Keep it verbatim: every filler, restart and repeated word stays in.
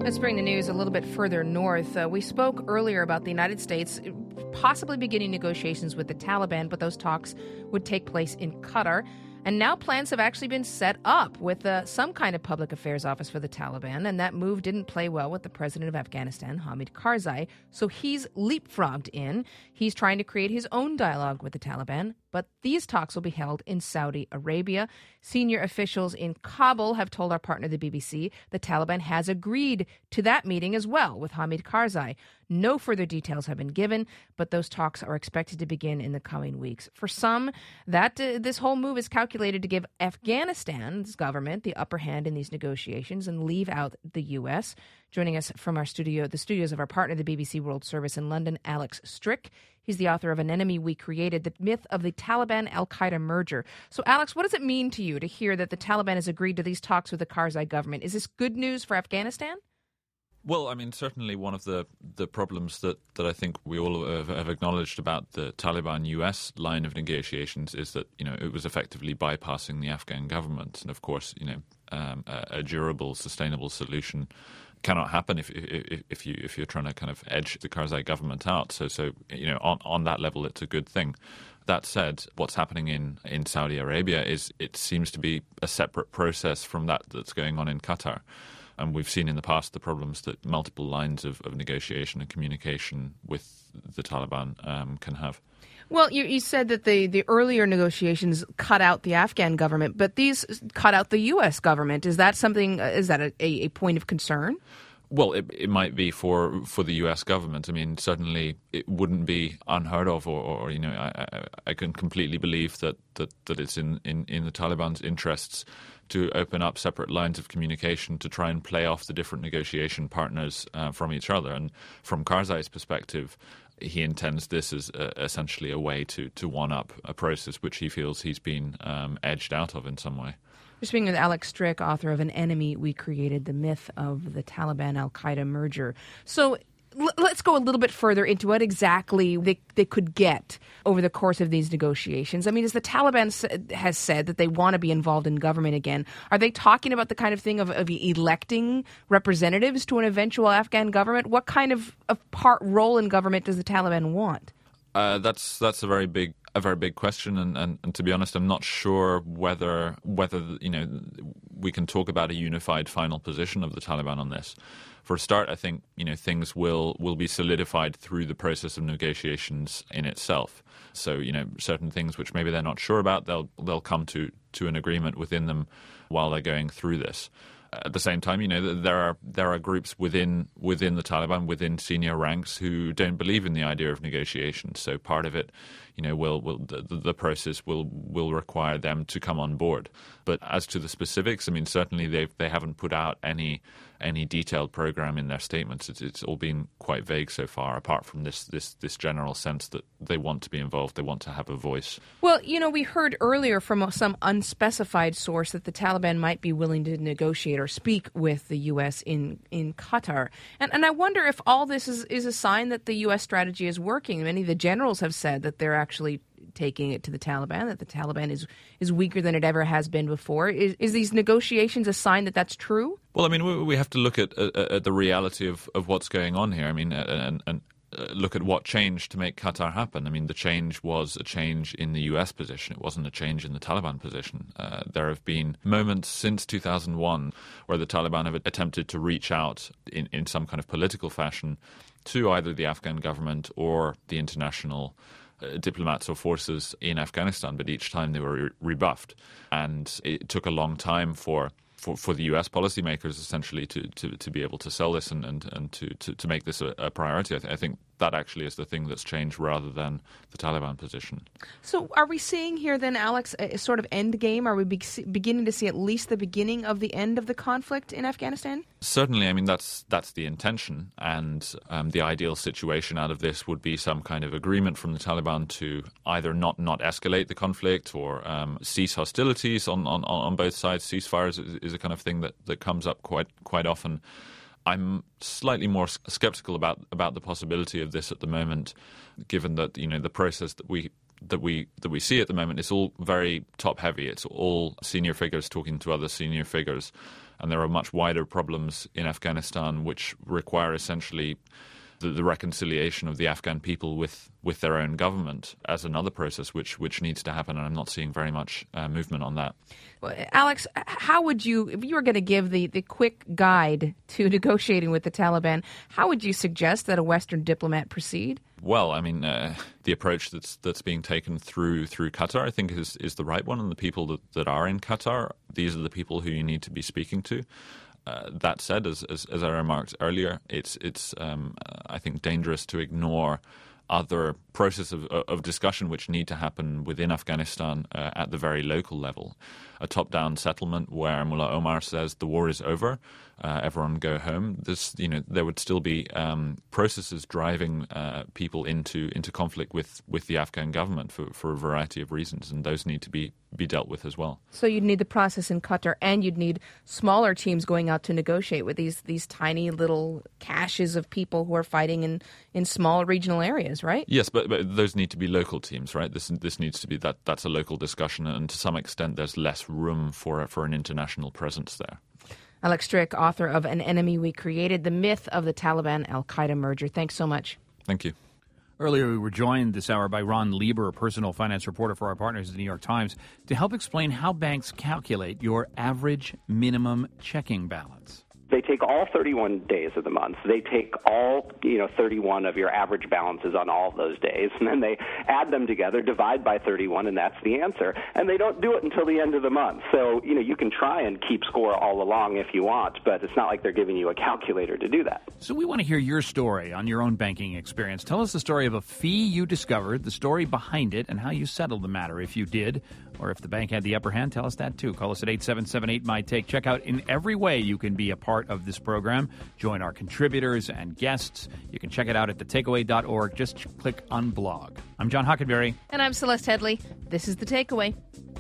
Let's bring the news a little bit further north. Uh, we spoke earlier about the United States possibly beginning negotiations with the Taliban, but those talks would take place in Qatar. And now plans have actually been set up with uh, some kind of public affairs office for the Taliban, and that move didn't play well with the president of Afghanistan, Hamid Karzai, so he's leapfrogged in. He's trying to create his own dialogue with the Taliban, but these talks will be held in Saudi Arabia. Senior officials in Kabul have told our partner, the B B C, the Taliban has agreed to that meeting as well with Hamid Karzai. No further details have been given, but those talks are expected to begin in the coming weeks. For some, that uh, this whole move is calculated to give Afghanistan's government the upper hand in these negotiations and leave out the U S. Joining us from our studio, the studios of our partner, the B B C World Service in London, Alex Strick. He's the author of An Enemy We Created, The Myth of the Taliban-Al-Qaeda Merger. So, Alex, what does it mean to you to hear that the Taliban has agreed to these talks with the Karzai government? Is this good news for Afghanistan? Well, I mean, certainly one of the, the problems that, that I think we all have, have acknowledged about the Taliban-U S line of negotiations is that, you know, it was effectively bypassing the Afghan government. And, of course, you know, um, a, a durable, sustainable solution cannot happen if if if you if you're trying to kind of edge the Karzai government out. So so you know on, on that level it's a good thing. That said, what's happening in, in Saudi Arabia is it seems to be a separate process from that that's going on in Qatar. And we've seen in the past the problems that multiple lines of, of negotiation and communication with the Taliban um, can have. Well, you, you said that the, the earlier negotiations cut out the Afghan government, but these cut out the U S government. Is that something? Is that a, a point of concern? Well, it, it might be for, for the U S government. I mean, certainly it wouldn't be unheard of, or, or you know, I, I, I can completely believe that, that, that it's in, in, in the Taliban's interests to open up separate lines of communication to try and play off the different negotiation partners uh, from each other. And from Karzai's perspective, he intends this as uh, essentially a way to, to one-up a process which he feels he's been um, edged out of in some way. We're speaking with Alex Strick, author of An Enemy We Created, The Myth of the Taliban-Al-Qaeda Merger. So l- let's go a little bit further into what exactly they, they could get over the course of these negotiations. I mean, as the Taliban s- has said that they want to be involved in government again, are they talking about the kind of thing of, of electing representatives to an eventual Afghan government? What kind of, of part role in government does the Taliban want? Uh, that's that's a very big a very big question, and, and, and to be honest, I'm not sure whether whether you know we can talk about a unified final position of the Taliban on this. For a start, I think you know things will will be solidified through the process of negotiations in itself. So you know certain things which maybe they're not sure about, they'll they'll come to to an agreement within them while they're going through this. At the same time, you know, there are there are groups within within the Taliban, within senior ranks, who don't believe in the idea of negotiation. So part of it, you know, will will the, the process will will require them to come on board. But as to the specifics, I mean, certainly they they haven't put out any any detailed program in their statements. It's, it's all been quite vague so far, apart from this this this general sense that they want to be involved, they want to have a voice. Well, you know, we heard earlier from some unspecified source that the Taliban might be willing to negotiate or speak with the U S in, in Qatar. And and I wonder if all this is, is a sign that the U S strategy is working. Many of the generals have said that they're actually taking it to the Taliban, that the Taliban is, is weaker than it ever has been before. Is, is these negotiations a sign that that's true? Well, I mean, we, we have to look at, at, at the reality of, of what's going on here. I mean, and, and uh, look at what changed to make Qatar happen. I mean, the change was a change in the U S position. It wasn't a change in the Taliban position. Uh, there have been moments since two thousand one where the Taliban have attempted to reach out in, in some kind of political fashion to either the Afghan government or the international Uh, diplomats or forces in Afghanistan, but each time they were re- rebuffed. And it took a long time for, for, for the U S policymakers essentially to, to, to be able to sell this and, and, and to, to, to make this a, a priority. I, th- I think that actually is the thing that's changed rather than the Taliban position. So are we seeing here then, Alex, a sort of end game? Are we be- beginning to see at least the beginning of the end of the conflict in Afghanistan? Certainly. I mean, that's that's the intention. And um, the ideal situation out of this would be some kind of agreement from the Taliban to either not, not escalate the conflict or um, cease hostilities on, on, on both sides. Ceasefires is, is a kind of thing that, that comes up quite quite often. I'm slightly more skeptical about about the possibility of this at the moment, given that you know the process that we that we that we see at the moment is all very top heavy. It's all senior figures talking to other senior figures, and there are much wider problems in Afghanistan which require essentially the, the reconciliation of the Afghan people with, with their own government as another process which which needs to happen, and I'm not seeing very much uh, movement on that. Well, Alex, how would you, if you were going to give the, the quick guide to negotiating with the Taliban, how would you suggest that a Western diplomat proceed? Well, I mean, uh, the approach that's that's being taken through through Qatar, I think, is is the right one. And the people that, that are in Qatar, these are the people who you need to be speaking to. Uh, that said, as, as as I remarked earlier, it's it's um, I think dangerous to ignore other processes of, of discussion which need to happen within Afghanistan uh, at the very local level. A top-down settlement where Mullah Omar says the war is over, uh, everyone go home. This, you know, there would still be um, processes driving uh, people into into conflict with, with the Afghan government for, for a variety of reasons, and those need to be, be dealt with as well. So you'd need the process in Qatar, and you'd need smaller teams going out to negotiate with these these tiny little caches of people who are fighting in, in small regional areas, right? Yes, but, but those need to be local teams, right? This this needs to be that that's a local discussion, and to some extent, there's less room for for an international presence there. Alex Strick, author of An Enemy We Created, The Myth of the Taliban-Al-Qaeda Merger. Thanks so much. Thank you. Earlier, we were joined this hour by Ron Lieber, a personal finance reporter for our partners at the New York Times, to help explain how banks calculate your average minimum checking balance. They take all thirty-one days of the month. They take all, you know, thirty-one of your average balances on all of those days, and then they add them together, divide by thirty-one, and that's the answer. And they don't do it until the end of the month. So, you know, you can try and keep score all along if you want, but it's not like they're giving you a calculator to do that. So we want to hear your story on your own banking experience. Tell us the story of a fee you discovered, the story behind it, and how you settled the matter if you did. Or if the bank had the upper hand, tell us that too. Call us at eight seven seven eight, M Y T A K E. Check out in every way you can be a part of this program. Join our contributors and guests. You can check it out at the takeaway dot org. Just click on blog. I'm John Hockenberry. And I'm Celeste Headlee. This is The Takeaway.